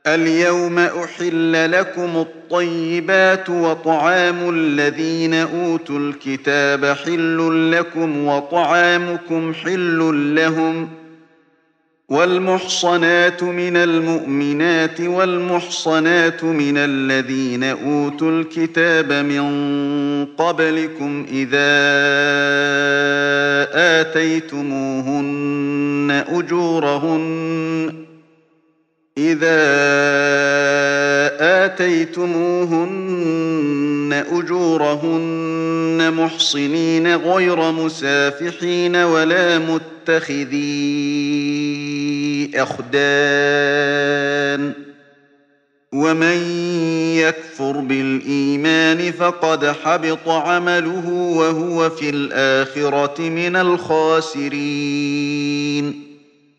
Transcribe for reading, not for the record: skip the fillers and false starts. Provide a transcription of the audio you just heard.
اليوم أحل لكم الطيبات وطعام الذين أوتوا الكتاب حل لكم وطعامكم حل لهم والمحصنات من المؤمنات والمحصنات من الذين أوتوا الكتاب من قبلكم إذا آتيتموهن أجورهن محصنين غير مسافحين ولا متخذي أخدان ومن يكفر بالإيمان فقد حبط عمله وهو في الآخرة من الخاسرين